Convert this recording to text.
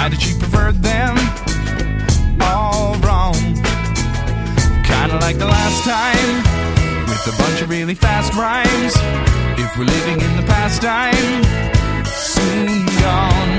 Why did she prefer them? All wrong. Kinda like the last time, with a bunch of really fast rhymes. If we're living in the past time, soon gone.